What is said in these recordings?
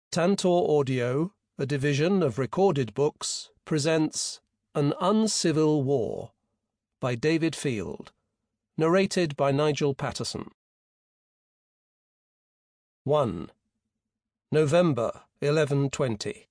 Tantor Audio, a division of Recorded Books, presents An Uncivil War by David Field, narrated by Nigel Patterson. 1. November 1120.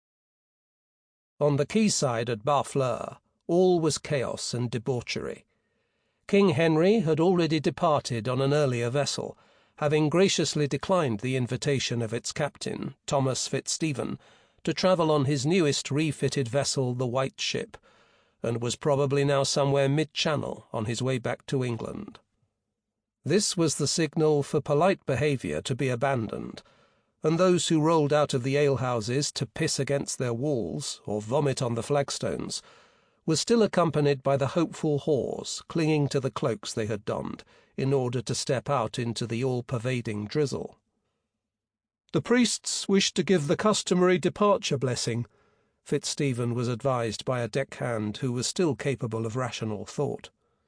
On the quayside at Barfleur, all was chaos and debauchery. King Henry had already departed on an earlier vessel, having graciously declined the invitation of its captain, Thomas Fitzstephen, to travel on his newest refitted vessel, the White Ship, and was probably now somewhere mid-channel on his way back to England. This was the signal for polite behaviour to be abandoned, and those who rolled out of the alehouses to piss against their walls or vomit on the flagstones was still accompanied by the hopeful whores clinging to the cloaks they had donned in order to step out into the all-pervading drizzle. "The priests wish to give the customary departure blessing," Fitzstephen was advised by a deckhand who was still capable of rational thought.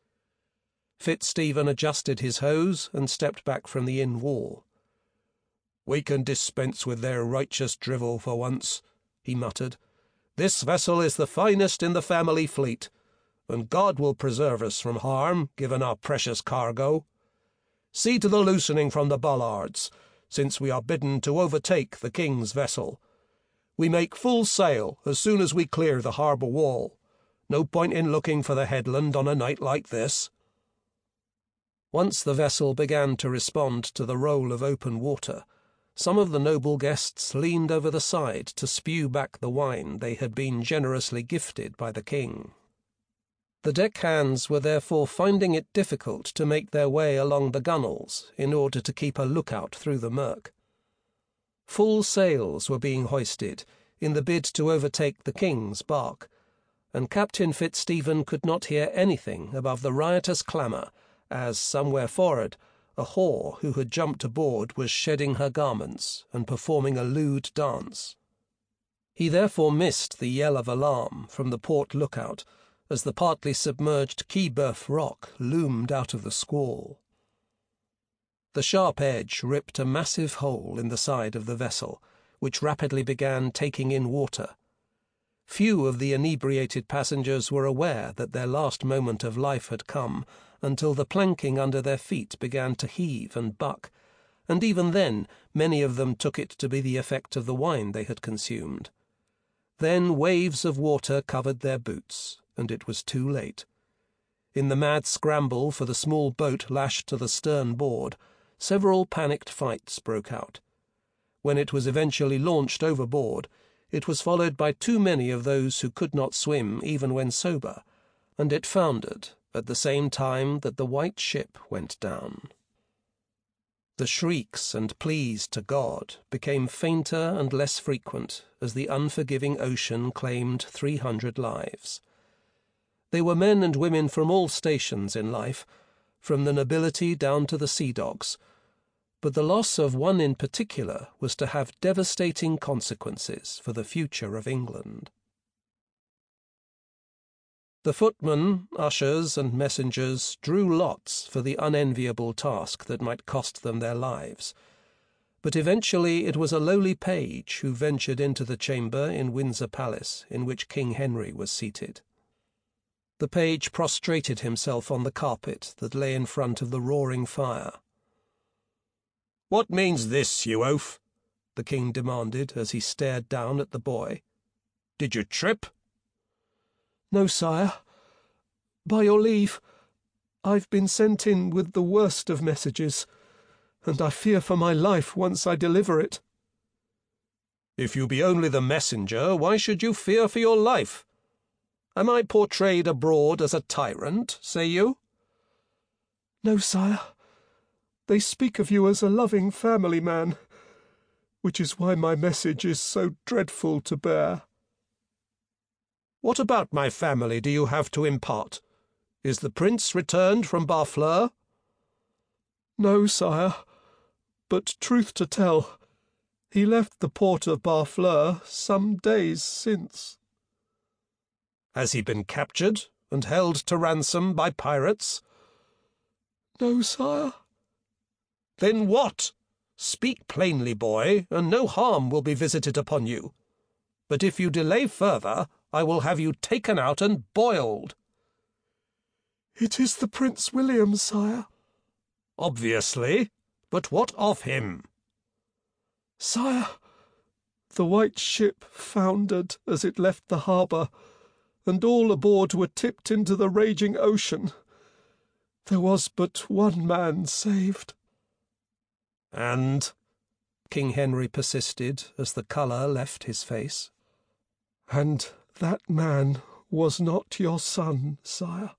Fitzstephen adjusted his hose and stepped back from the inn wall. "We can dispense with their righteous drivel for once," he muttered. "This vessel is the finest in the family fleet, and God will preserve us from harm, given our precious cargo. See to the loosening from the bollards, since we are bidden to overtake the king's vessel. We make full sail as soon as we clear the harbour wall. No point in looking for the headland on a night like this." Once the vessel began to respond to the roll of open water, some of the noble guests leaned over the side to spew back the wine they had been generously gifted by the king. The deckhands were therefore finding it difficult to make their way along the gunwales in order to keep a lookout through the murk. Full sails were being hoisted in the bid to overtake the king's bark, and Captain Fitzstephen could not hear anything above the riotous clamour as, somewhere forward, a whore who had jumped aboard was shedding her garments and performing a lewd dance. He therefore missed the yell of alarm from the port lookout as the partly submerged Quillebeuf rock loomed out of the squall. The sharp edge ripped a massive hole in the side of the vessel, which rapidly began taking in water. Few of the inebriated passengers were aware that their last moment of life had come until the planking under their feet began to heave and buck, and even then many of them took it to be the effect of the wine they had consumed. Then waves of water covered their boots, and it was too late. In the mad scramble for the small boat lashed to the stern board, several panicked fights broke out. When it was eventually launched overboard, it was followed by too many of those who could not swim even when sober, and it foundered at the same time that the White Ship went down. The shrieks and pleas to God became fainter and less frequent as the unforgiving ocean claimed 300 lives. They were men and women from all stations in life, from the nobility down to the sea dogs, but the loss of one in particular was to have devastating consequences for the future of England. The footmen, ushers, and messengers drew lots for the unenviable task that might cost them their lives, but eventually it was a lowly page who ventured into the chamber in Windsor Palace in which King Henry was seated. The page prostrated himself on the carpet that lay in front of the roaring fire. "What means this, you oaf?" the king demanded as he stared down at the boy. "Did you trip?" "No, sire. By your leave, I've been sent in with the worst of messages, and I fear for my life once I deliver it." "If you be only the messenger, why should you fear for your life? Am I portrayed abroad as a tyrant, say you?" "No, sire. They speak of you as a loving family man, which is why my message is so dreadful to bear." "What about my family do you have to impart? Is the prince returned from Barfleur?" "No, sire, but truth to tell, he left the port of Barfleur some days since." "Has he been captured and held to ransom by pirates?" "No, sire." "Then what?" Speak plainly, boy, and no harm will be visited upon you. But if you delay further, I will have you taken out and boiled." "It is the Prince William, sire." "Obviously. But what of him?" "Sire, the white ship foundered as it left the harbour, and all aboard were tipped into the raging ocean. There was but one man saved." "And?" King Henry persisted as the colour left his face. "And that man was not your son, sire."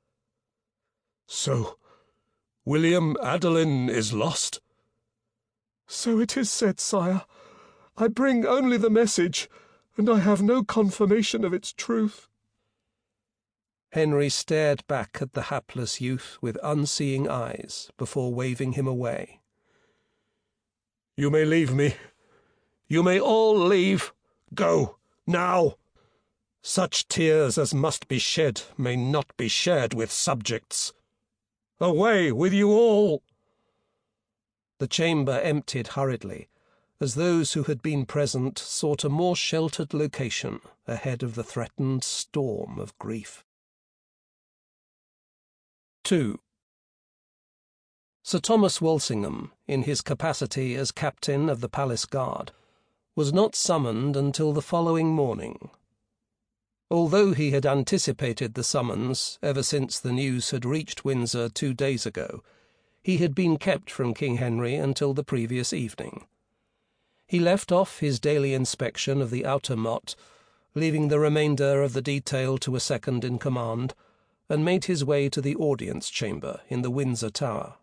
"So William Adelin is lost?" "So it is said, sire. I bring only the message, and I have no confirmation of its truth." Henry stared back at the hapless youth with unseeing eyes before waving him away. "You may leave me. You may all leave. Go, now. Such tears as must be shed may not be shared with subjects. Away with you all!" The chamber emptied hurriedly, as those who had been present sought a more sheltered location ahead of the threatened storm of grief. 2. Sir Thomas Walsingham, in his capacity as captain of the Palace Guard, was not summoned until the following morning. Although he had anticipated the summons ever since the news had reached Windsor 2 days ago, he had been kept from King Henry until the previous evening. He left off his daily inspection of the outer motte, leaving the remainder of the detail to a second in command, and made his way to the audience chamber in the Windsor Tower.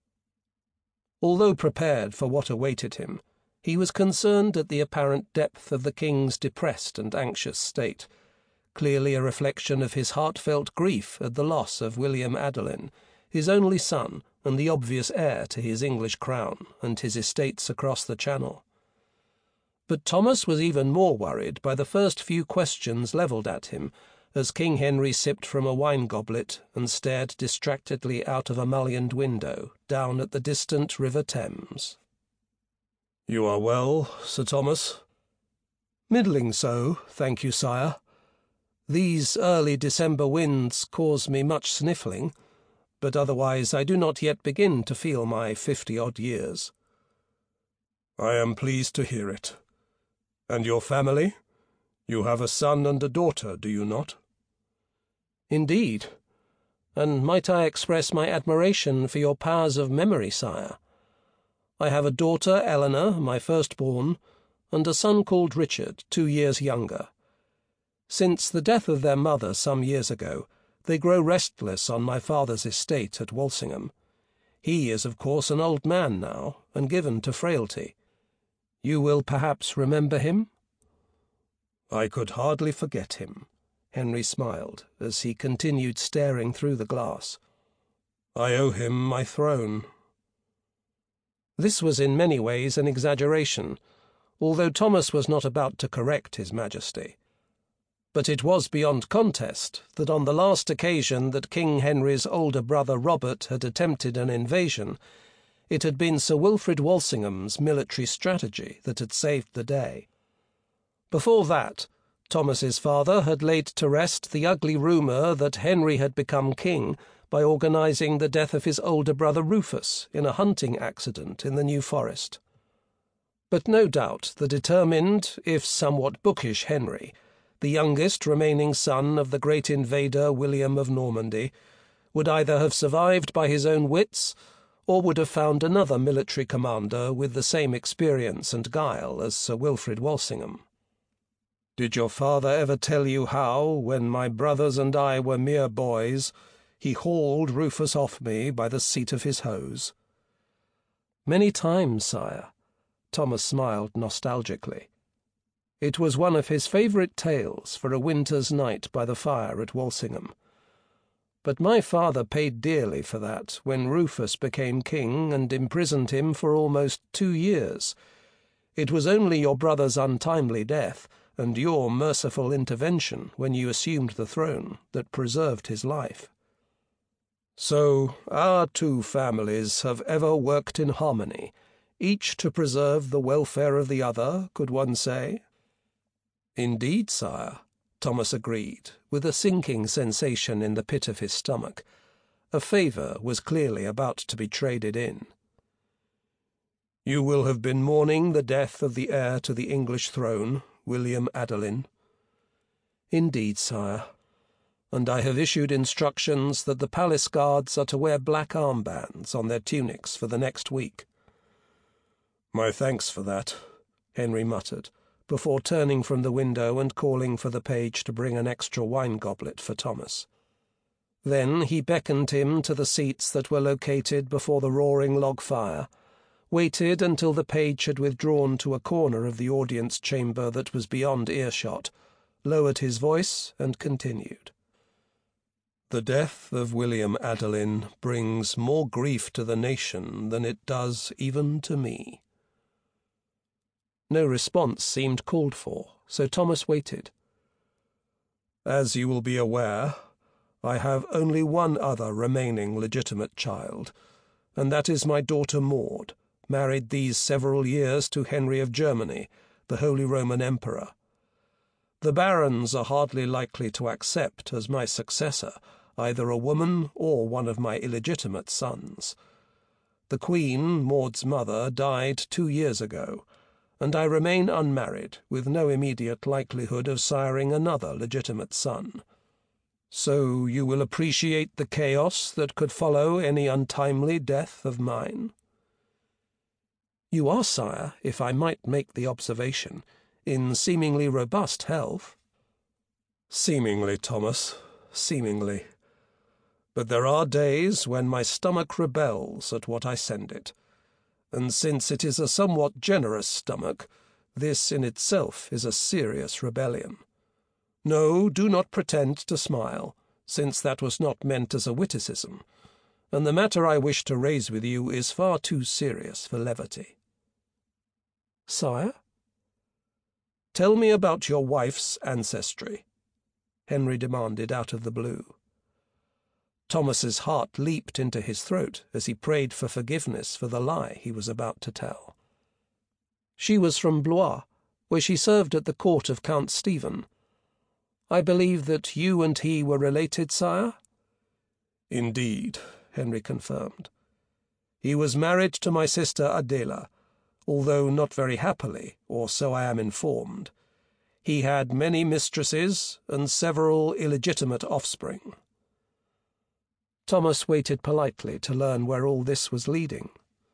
Although prepared for what awaited him, he was concerned at the apparent depth of the king's depressed and anxious state, clearly a reflection of his heartfelt grief at the loss of William Adelin, his only son and the obvious heir to his English crown and his estates across the Channel. But Thomas was even more worried by the first few questions levelled at him, as King Henry sipped from a wine-goblet and stared distractedly out of a mullioned window down at the distant River Thames. "You are well, Sir Thomas?" "Middling so, thank you, sire. These early December winds cause me much sniffling, but otherwise I do not yet begin to feel my 50-odd years." "I am pleased to hear it. And your family? You have a son and a daughter, do you not?" "Indeed. And might I express my admiration for your powers of memory, sire? I have a daughter, Eleanor, my firstborn, and a son called Richard, 2 years younger. Since the death of their mother some years ago, they grow restless on my father's estate at Walsingham. He is, of course, an old man now, and given to frailty. You will perhaps remember him?" "I could hardly forget him," Henry smiled, as he continued staring through the glass. "I owe him my throne." This was in many ways an exaggeration, although Thomas was not about to correct his Majesty. But it was beyond contest that on the last occasion that King Henry's older brother Robert had attempted an invasion, it had been Sir Wilfrid Walsingham's military strategy that had saved the day. Before that, Thomas's father had laid to rest the ugly rumour that Henry had become king by organising the death of his older brother Rufus in a hunting accident in the New Forest. But no doubt the determined, if somewhat bookish Henry, the youngest remaining son of the great invader William of Normandy, would either have survived by his own wits, or would have found another military commander with the same experience and guile as Sir Wilfrid Walsingham. "Did your father ever tell you how, when my brothers and I were mere boys, he hauled Rufus off me by the seat of his hose?" "Many times, sire," Thomas smiled nostalgically. It was one of his favourite tales for a winter's night by the fire at Walsingham. But my father paid dearly for that when Rufus became king and imprisoned him for almost 2 years. It was only your brother's untimely death and your merciful intervention when you assumed the throne that preserved his life. So our 2 families have ever worked in harmony, each to preserve the welfare of the other, could one say?" "Indeed, sire," Thomas agreed, with a sinking sensation in the pit of his stomach. A favour was clearly about to be traded in. "You will have been mourning the death of the heir to the English throne, William Adelin." "Indeed, sire. And I have issued instructions that the palace guards are to wear black armbands on their tunics for the next week." "My thanks for that," Henry muttered, before turning from the window and calling for the page to bring an extra wine goblet for Thomas. Then he beckoned him to the seats that were located before the roaring log fire, waited until the page had withdrawn to a corner of the audience chamber that was beyond earshot, lowered his voice, and continued. "The death of William Adelin brings more grief to the nation than it does even to me." No response seemed called for, so Thomas waited. "As you will be aware, I have only one other remaining legitimate child, and that is my daughter Maud, married these several years to Henry of Germany, the Holy Roman Emperor. The barons are hardly likely to accept as my successor either a woman or one of my illegitimate sons. The Queen, Maud's mother, died 2 years ago, and I remain unmarried, with no immediate likelihood of siring another legitimate son. So you will appreciate the chaos that could follow any untimely death of mine." "You are, sire, if I might make the observation, in seemingly robust health." "Seemingly, Thomas, seemingly. But there are days when my stomach rebels at what I send it, and since it is a somewhat generous stomach, this in itself is a serious rebellion. No, do not pretend to smile, since that was not meant as a witticism, and the matter I wish to raise with you is far too serious for levity." "Sire?" "Tell me about your wife's ancestry," Henry demanded out of the blue. Thomas's heart leaped into his throat as he prayed for forgiveness for the lie he was about to tell. "She was from Blois, where she served at the court of Count Stephen. I believe that you and he were related, sire?" "Indeed," Henry confirmed. "He was married to my sister Adela, although not very happily, or so I am informed. He had many mistresses and several illegitimate offspring." Thomas waited politely to learn where all this was leading.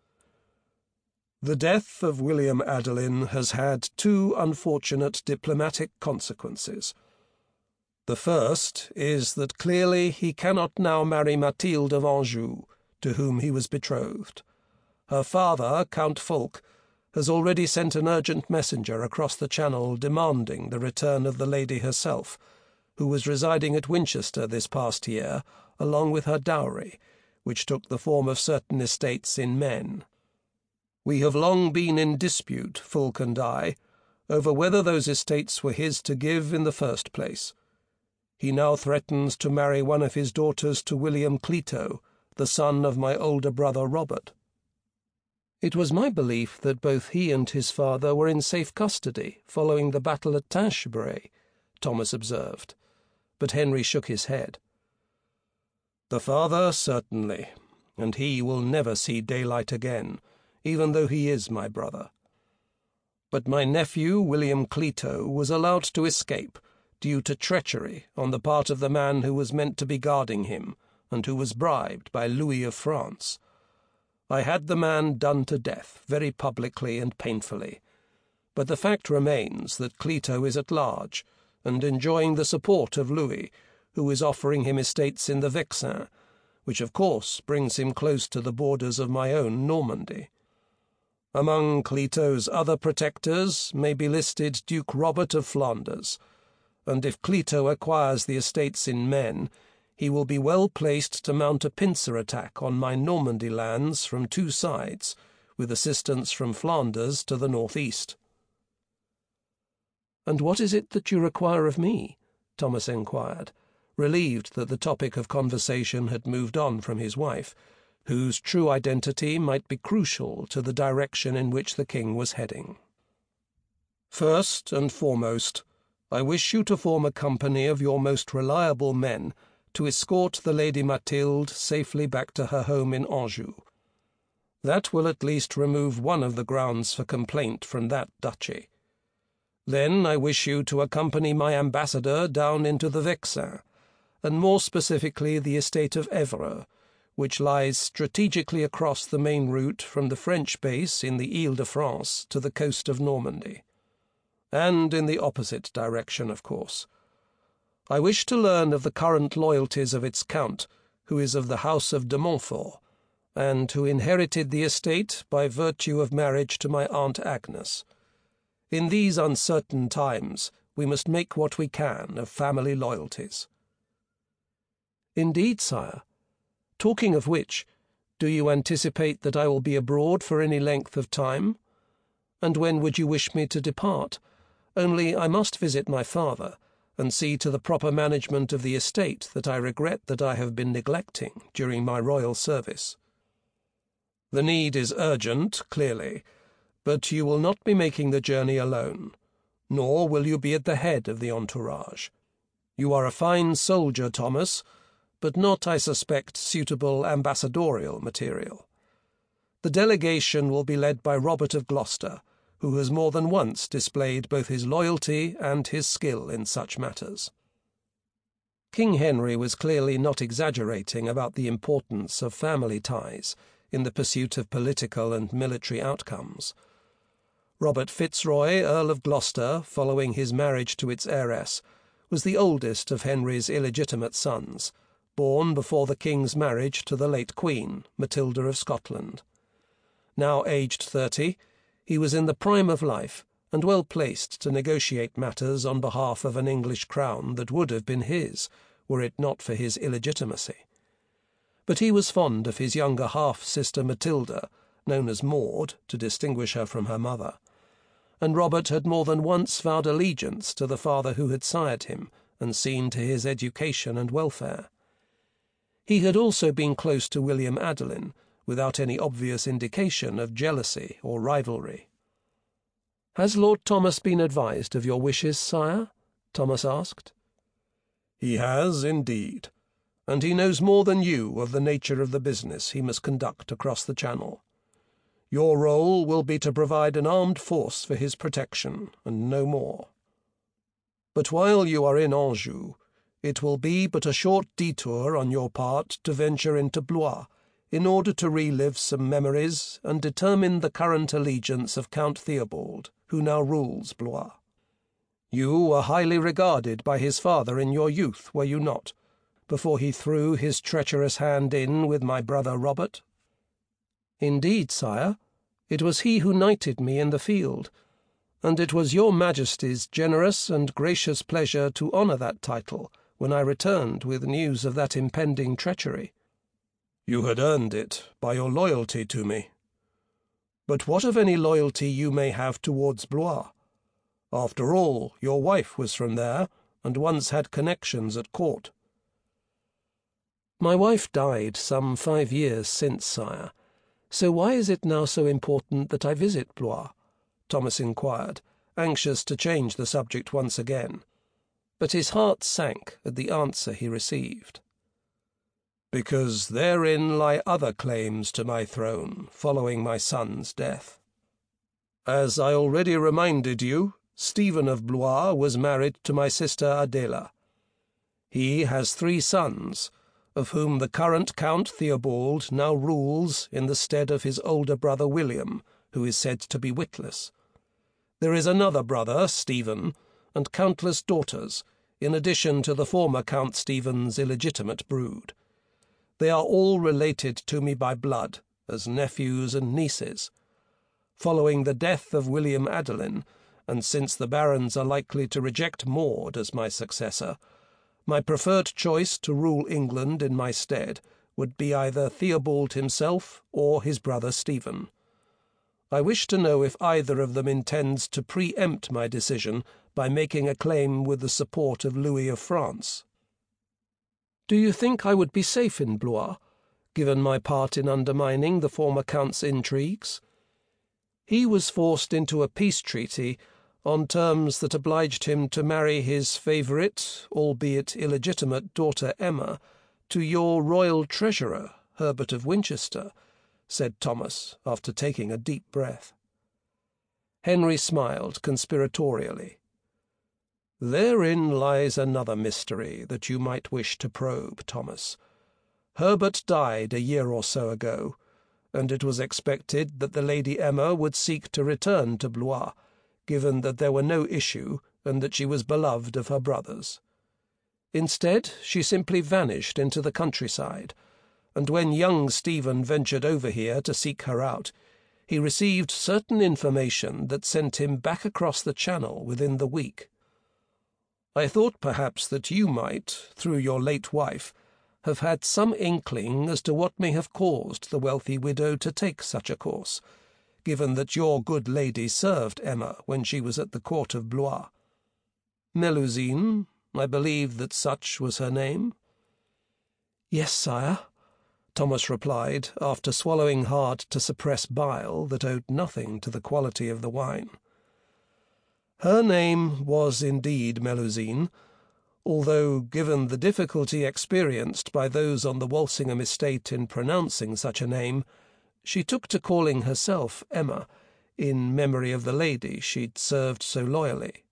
"The death of William Adelin has had 2 unfortunate diplomatic consequences. The first is that clearly he cannot now marry Mathilde of Anjou, to whom he was betrothed. Her father, Count Fulk, has already sent an urgent messenger across the Channel demanding the return of the lady herself, who was residing at Winchester this past year, along with her dowry, which took the form of certain estates in Maine. We have long been in dispute, Fulk and I, over whether those estates were his to give in the first place. He now threatens to marry one of his daughters to William Clito, the son of my older brother Robert." "It was my belief that both he and his father were in safe custody following the battle at Tinchebray," Thomas observed, but Henry shook his head. "The father, certainly, and he will never see daylight again, even though he is my brother. But my nephew, William Clito, was allowed to escape, due to treachery on the part of the man who was meant to be guarding him, and who was bribed by Louis of France. I had the man done to death, very publicly and painfully, but the fact remains that Clito is at large, and enjoying the support of Louis, who is offering him estates in the Vexin, which of course brings him close to the borders of my own Normandy. Among Clito's other protectors may be listed Duke Robert of Flanders, and if Clito acquires the estates in Maine, he will be well placed to mount a pincer attack on my Normandy lands from 2 sides, with assistance from Flanders to the northeast." "And what is it that you require of me?" Thomas inquired, relieved that the topic of conversation had moved on from his wife, whose true identity might be crucial to the direction in which the king was heading. First and foremost, I wish you to form a company of your most reliable men to escort the Lady Mathilde safely back to her home in Anjou. That will at least remove one of the grounds for complaint from that duchy. Then I wish you to accompany my ambassador down into the Vexin, and more specifically the estate of Evreux, which lies strategically across the main route from the French base in the Ile-de-France to the coast of Normandy. And in the opposite direction, of course. I wish to learn of the current loyalties of its count, who is of the house of de Montfort, and who inherited the estate by virtue of marriage to my Aunt Agnes. In these uncertain times, we must make what we can of family loyalties. Indeed, sire. Talking of which, do you anticipate that I will be abroad for any length of time? And when would you wish me to depart? Only I must visit my father, and see to the proper management of the estate that I regret that I have been neglecting during my royal service. The need is urgent, clearly, but you will not be making the journey alone, nor will you be at the head of the entourage. You are a fine soldier, Thomas, but not, I suspect, suitable ambassadorial material. The delegation will be led by Robert of Gloucester, who has more than once displayed both his loyalty and his skill in such matters. King Henry was clearly not exaggerating about the importance of family ties in the pursuit of political and military outcomes. Robert Fitzroy, Earl of Gloucester, following his marriage to its heiress, was the oldest of Henry's illegitimate sons, born before the king's marriage to the late Queen, Matilda of Scotland. Now aged 30, he was in the prime of life and well placed to negotiate matters on behalf of an English crown that would have been his, were it not for his illegitimacy. But he was fond of his younger half-sister Matilda, known as Maud, to distinguish her from her mother, and Robert had more than once vowed allegiance to the father who had sired him and seen to his education and welfare. He had also been close to William Adelin, without any obvious indication of jealousy or rivalry. "Has Lord Thomas been advised of your wishes, sire?" Thomas asked. "He has, indeed, and he knows more than you of the nature of the business he must conduct across the Channel. Your role will be to provide an armed force for his protection, and no more. But while you are in Anjou, it will be but a short detour on your part to venture into Blois, in order to relive some memories and determine the current allegiance of Count Theobald, who now rules Blois. You were highly regarded by his father in your youth, were you not, before he threw his treacherous hand in with my brother Robert?" "Indeed, sire, it was he who knighted me in the field, and it was your Majesty's generous and gracious pleasure to honour that title when I returned with news of that impending treachery." "You had earned it by your loyalty to me. But what of any loyalty you may have towards Blois? After all, your wife was from there, and once had connections at court." "My wife died some 5 years since, sire. So why is it now so important that I visit Blois?" Thomas inquired, anxious to change the subject once again. But his heart sank at the answer he received. "Because therein lie other claims to my throne, following my son's death. As I already reminded you, Stephen of Blois was married to my sister Adela. He has 3 sons, of whom the current Count Theobald now rules in the stead of his older brother William, who is said to be witless. There is another brother, Stephen, and countless daughters, in addition to the former Count Stephen's illegitimate brood. They are all related to me by blood, as nephews and nieces. Following the death of William Adelin, and since the barons are likely to reject Maud as my successor, my preferred choice to rule England in my stead would be either Theobald himself or his brother Stephen. I wish to know if either of them intends to preempt my decision by making a claim with the support of Louis of France." "Do you think I would be safe in Blois, given my part in undermining the former Count's intrigues. He was forced into a peace treaty on terms that obliged him to marry his favourite, albeit illegitimate, daughter Emma to your royal treasurer, Herbert of Winchester, said Thomas, after taking a deep breath. Henry smiled conspiratorially. Therein lies another mystery that you might wish to probe, Thomas. Herbert died a year or so ago, and it was expected that the Lady Emma would seek to return to Blois, given that there were no issue and that she was beloved of her brothers. Instead, she simply vanished into the countryside, and when young Stephen ventured over here to seek her out, he received certain information that sent him back across the Channel within the week. I thought perhaps that you might, through your late wife, have had some inkling as to what may have caused the wealthy widow to take such a course, given that your good lady served Emma when she was at the court of Blois. Melusine, I believe that such was her name? Yes, sire, Thomas replied, after swallowing hard to suppress bile that owed nothing to the quality of the wine. Her name was indeed Melusine, although, given the difficulty experienced by those on the Walsingham estate in pronouncing such a name, she took to calling herself Emma, in memory of the lady she'd served so loyally.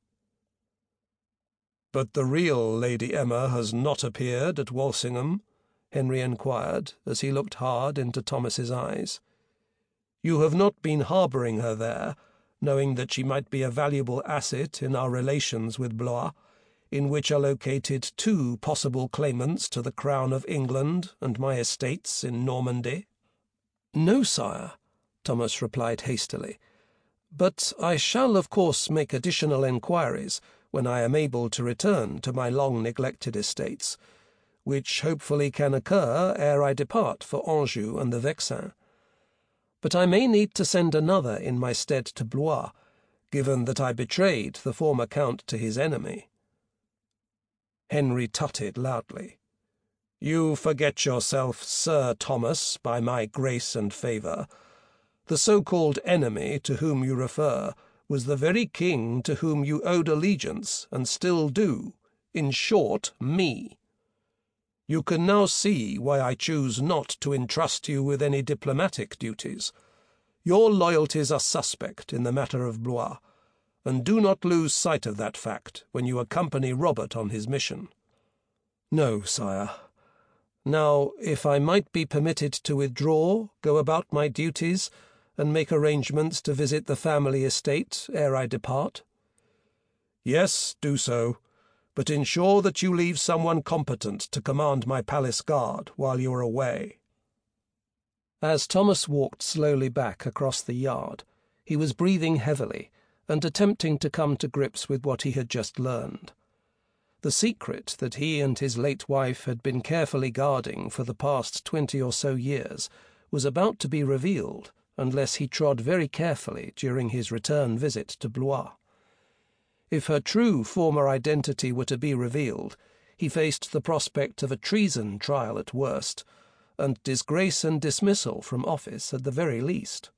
"But the real Lady Emma has not appeared at Walsingham?" Henry inquired, as he looked hard into Thomas's eyes. "You have not been harbouring her there, knowing that she might be a valuable asset in our relations with Blois, in which are located two possible claimants to the crown of England and my estates in Normandy?" "No, sire," Thomas replied hastily, "but I shall of course make additional enquiries when I am able to return to my long-neglected estates, which hopefully can occur ere I depart for Anjou and the Vexin. But I may need to send another in my stead to Blois, given that I betrayed the former Count to his enemy." Henry tutted loudly. "You forget yourself, Sir Thomas, by my grace and favour. The so-called enemy to whom you refer was the very king to whom you owed allegiance, and still do, in short, me. You can now see why I choose not to entrust you with any diplomatic duties. Your loyalties are suspect in the matter of Blois, and do not lose sight of that fact when you accompany Robert on his mission." "No, sire. Now, if I might be permitted to withdraw, go about my duties, and make arrangements to visit the family estate ere I depart?" "Yes, do so, but ensure that you leave someone competent to command my palace guard while you are away." As Thomas walked slowly back across the yard, he was breathing heavily and attempting to come to grips with what he had just learned. The secret that he and his late wife had been carefully guarding for the past 20 or so years was about to be revealed unless he trod very carefully during his return visit to Blois. If her true former identity were to be revealed, he faced the prospect of a treason trial at worst, and disgrace and dismissal from office at the very least.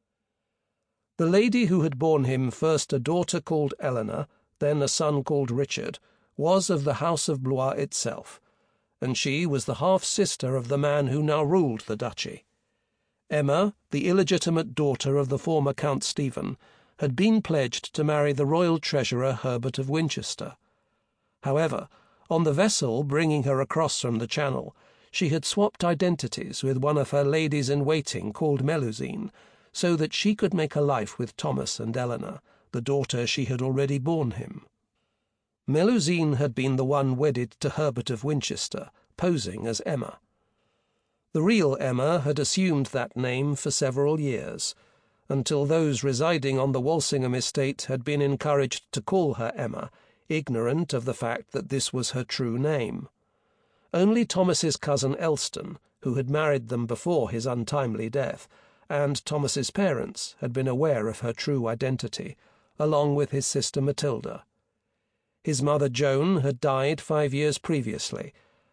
The lady who had borne him first a daughter called Eleanor, then a son called Richard, was of the house of Blois itself, and she was the half-sister of the man who now ruled the duchy. Emma, the illegitimate daughter of the former Count Stephen, had been pledged to marry the royal treasurer Herbert of Winchester. However, on the vessel bringing her across from the Channel, she had swapped identities with one of her ladies-in-waiting called Melusine, so that she could make a life with Thomas and Eleanor, the daughter she had already borne him. Melusine had been the one wedded to Herbert of Winchester, posing as Emma. The real Emma had assumed that name for several years, until those residing on the Walsingham estate had been encouraged to call her Emma, ignorant of the fact that this was her true name. Only Thomas's cousin Elston, who had married them before his untimely death, and Thomas's parents had been aware of her true identity, along with his sister Matilda. His mother Joan had died 5 years previously,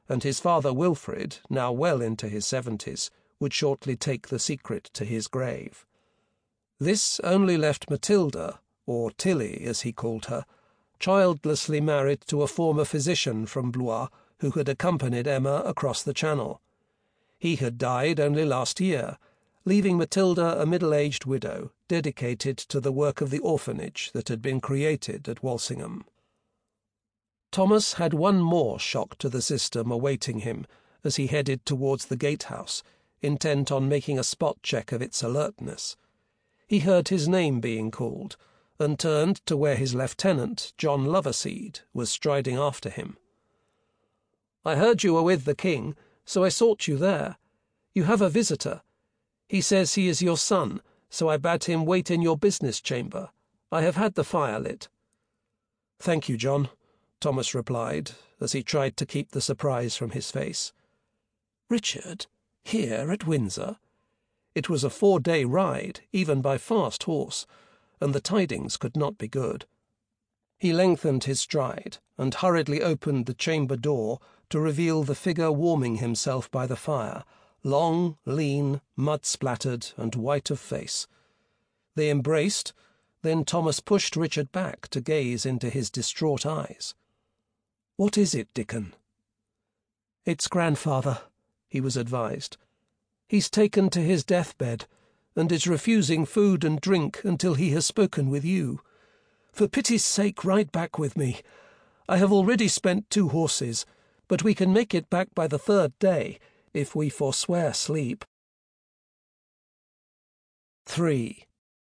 and his father Wilfrid, now well into his 70s, would shortly take the secret to his grave. This only left Matilda, or Tilly as he called her, childlessly married to a former physician from Blois who had accompanied Emma across the Channel. He had died only last year, leaving Matilda a middle-aged widow, dedicated to the work of the orphanage that had been created at Walsingham. Thomas had one more shock to the system awaiting him as he headed towards the gatehouse, intent on making a spot check of its alertness. He heard his name being called, and turned to where his lieutenant, John Loverseed, was striding after him. "I heard you were with the king, so I sought you there. You have a visitor. He says he is your son, so I bade him wait in your business chamber. I have had the fire lit." "Thank you, John," Thomas replied, as he tried to keep the surprise from his face. "Richard? Here at Windsor?" It was a 4-day ride, even by fast horse, and the tidings could not be good. He lengthened his stride and hurriedly opened the chamber door to reveal the figure warming himself by the fire, long, lean, mud-splattered, and white of face. They embraced, then Thomas pushed Richard back to gaze into his distraught eyes. "What is it, Dickon?" "It's grandfather," he was advised. "He's taken to his deathbed, and is refusing food and drink until he has spoken with you. For pity's sake, ride back with me. I have already spent 2 horses, but we can make it back by the 3rd day, if we forswear sleep." 3.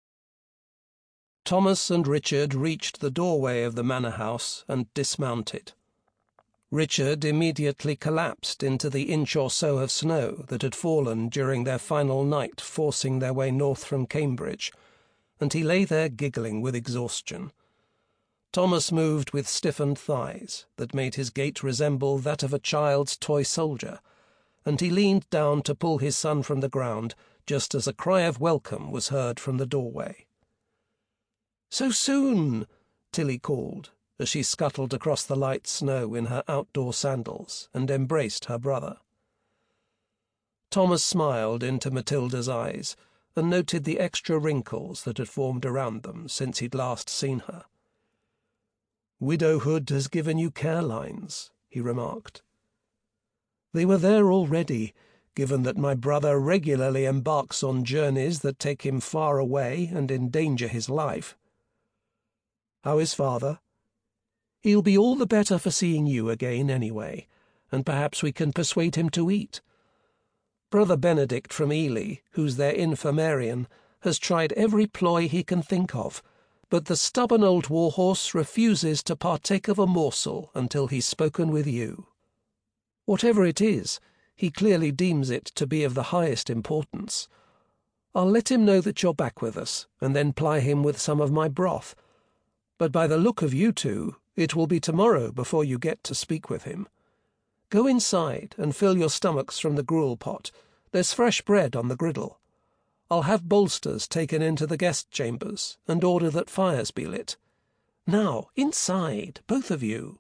Thomas and Richard reached the doorway of the manor house and dismounted. Richard immediately collapsed into the inch or so of snow that had fallen during their final night forcing their way north from Cambridge, and he lay there giggling with exhaustion. Thomas moved with stiffened thighs that made his gait resemble that of a child's toy soldier, and he leaned down to pull his son from the ground just as a cry of welcome was heard from the doorway. "So soon!" Tilly called, as she scuttled across the light snow in her outdoor sandals and embraced her brother. Thomas smiled into Matilda's eyes and noted the extra wrinkles that had formed around them since he'd last seen her. "Widowhood has given you care lines," he remarked. "They were there already, given that my brother regularly embarks on journeys that take him far away and endanger his life. How is father?" "He'll be all the better for seeing you again anyway, and perhaps we can persuade him to eat. Brother Benedict from Ely, who's their infirmarian, has tried every ploy he can think of, but the stubborn old warhorse refuses to partake of a morsel until he's spoken with you. Whatever it is, he clearly deems it to be of the highest importance. I'll let him know that you're back with us, and then ply him with some of my broth. But by the look of you two, it will be tomorrow before you get to speak with him. Go inside and fill your stomachs from the gruel pot. There's fresh bread on the griddle. I'll have bolsters taken into the guest chambers and order that fires be lit. Now, inside, both of you."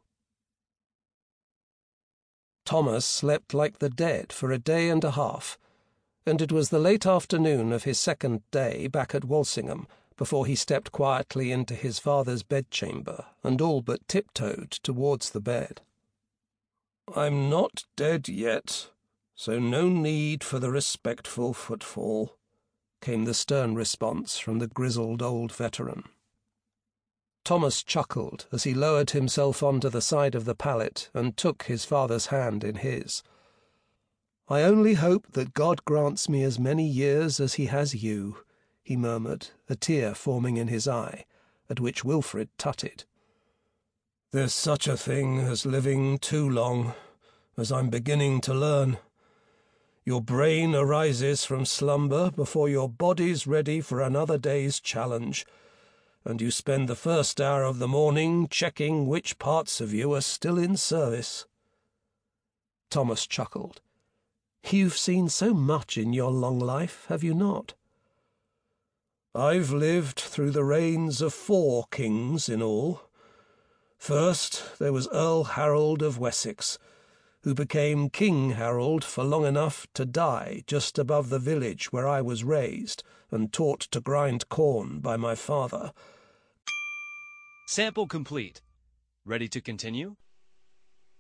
Thomas slept like the dead for a day and a half, and it was the late afternoon of his 2nd day back at Walsingham before he stepped quietly into his father's bedchamber and all but tiptoed towards the bed. "I'm not dead yet, so no need for the respectful footfall," came the stern response from the grizzled old veteran. Thomas chuckled as he lowered himself onto the side of the pallet and took his father's hand in his. "I only hope that God grants me as many years as he has you," he murmured, a tear forming in his eye, at which Wilfrid tutted. "There's such a thing as living too long, as I'm beginning to learn. Your brain arises from slumber before your body's ready for another day's challenge, and you spend the first hour of the morning checking which parts of you are still in service." Thomas chuckled. "You've seen so much in your long life, have you not?" "I've lived through the reigns of 4 kings in all. First there was Earl Harold of Wessex, who became King Harold for long enough to die just above the village where I was raised and taught to grind corn by my father. Sample complete. Ready to continue?